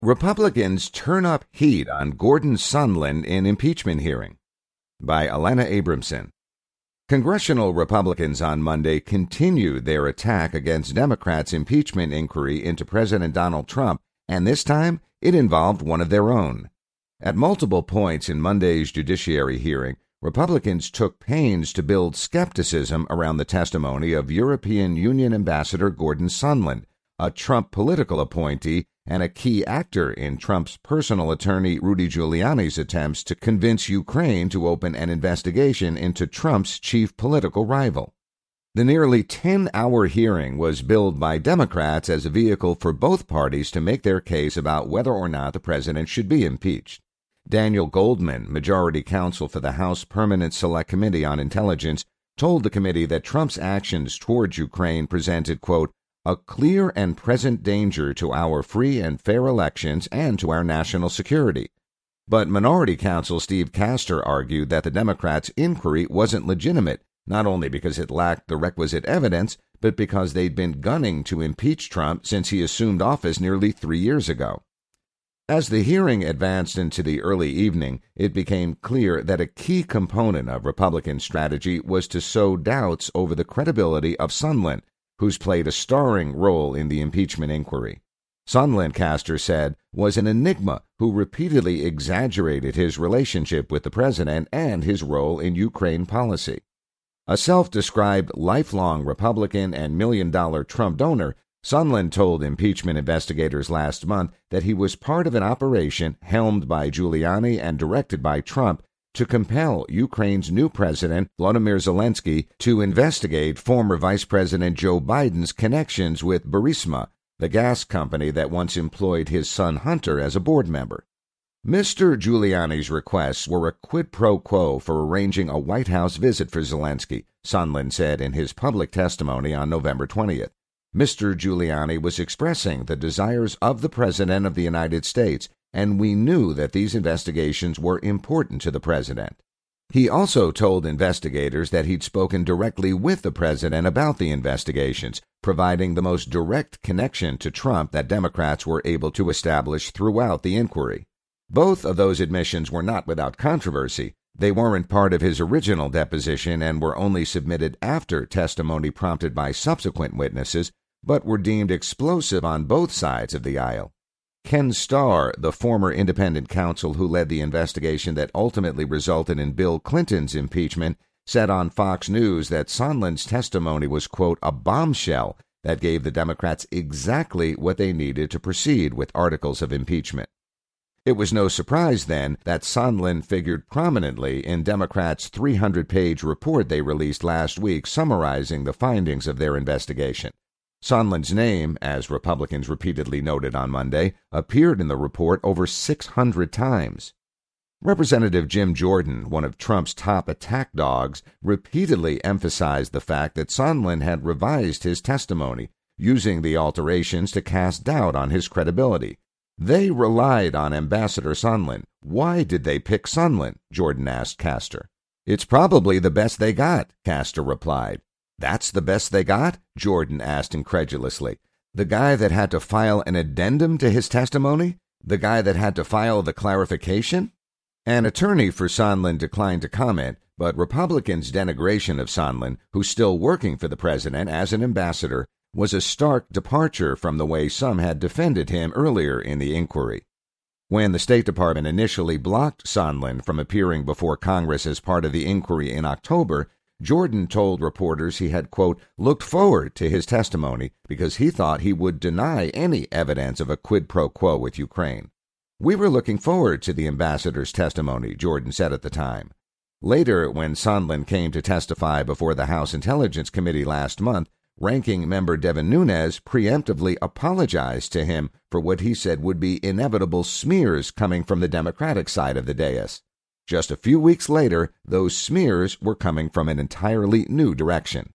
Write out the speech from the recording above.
Republicans turn up heat on Gordon Sondland in impeachment hearing, by Elena Abramson. Congressional Republicans on Monday continued their attack against Democrats' impeachment inquiry into President Donald Trump, and this time it involved one of their own. At multiple points in Monday's judiciary hearing, Republicans took pains to build skepticism around the testimony of European Union Ambassador Gordon Sondland, a Trump political appointee and a key actor in Trump's personal attorney Rudy Giuliani's attempts to convince Ukraine to open an investigation into Trump's chief political rival. The nearly 10-hour hearing was billed by Democrats as a vehicle for both parties to make their case about whether or not the president should be impeached. Daniel Goldman, majority counsel for the House Permanent Select Committee on Intelligence, told the committee that Trump's actions towards Ukraine presented, quote, a clear and present danger to our free and fair elections and to our national security. But minority counsel Steve Castor argued that the Democrats' inquiry wasn't legitimate, not only because it lacked the requisite evidence, but because they'd been gunning to impeach Trump since he assumed office nearly 3 years ago. As the hearing advanced into the early evening, it became clear that a key component of Republican strategy was to sow doubts over the credibility of Sondland, who's played a starring role in the impeachment inquiry. Sondland, Castor said, was an enigma who repeatedly exaggerated his relationship with the president and his role in Ukraine policy. A self-described lifelong Republican and million-dollar Trump donor, Sondland told impeachment investigators last month that he was part of an operation helmed by Giuliani and directed by Trump to compel Ukraine's new president, Volodymyr Zelensky, to investigate former Vice President Joe Biden's connections with Burisma, the gas company that once employed his son Hunter as a board member. Mr. Giuliani's requests were a quid pro quo for arranging a White House visit for Zelensky, Sondland said in his public testimony on November 20th. Mr. Giuliani was expressing the desires of the President of the United States, and we knew that these investigations were important to the president. He also told investigators that he'd spoken directly with the president about the investigations, providing the most direct connection to Trump that Democrats were able to establish throughout the inquiry. Both of those admissions were not without controversy. They weren't part of his original deposition and were only submitted after testimony prompted by subsequent witnesses, but were deemed explosive on both sides of the aisle. Ken Starr, the former independent counsel who led the investigation that ultimately resulted in Bill Clinton's impeachment, said on Fox News that Sondland's testimony was, quote, a bombshell that gave the Democrats exactly what they needed to proceed with articles of impeachment. It was no surprise, then, that Sondland figured prominently in Democrats' 300-page report they released last week summarizing the findings of their investigation. Sondland's name, as Republicans repeatedly noted on Monday, appeared in the report over 600 times. Representative Jim Jordan, one of Trump's top attack dogs, repeatedly emphasized the fact that Sondland had revised his testimony, using the alterations to cast doubt on his credibility. They relied on Ambassador Sondland. Why did they pick Sondland? Jordan asked Castor. It's probably the best they got, Castor replied. That's the best they got? Jordan asked incredulously. The guy that had to file an addendum to his testimony? The guy that had to file the clarification? An attorney for Sondland declined to comment, but Republicans' denigration of Sondland, who's still working for the president as an ambassador, was a stark departure from the way some had defended him earlier in the inquiry. When the State Department initially blocked Sondland from appearing before Congress as part of the inquiry in October, Jordan told reporters he had, quote, looked forward to his testimony because he thought he would deny any evidence of a quid pro quo with Ukraine. We were looking forward to the ambassador's testimony, Jordan said at the time. Later, when Sondland came to testify before the House Intelligence Committee last month, Ranking Member Devin Nunes preemptively apologized to him for what he said would be inevitable smears coming from the Democratic side of the dais. Just a few weeks later, those smears were coming from an entirely new direction.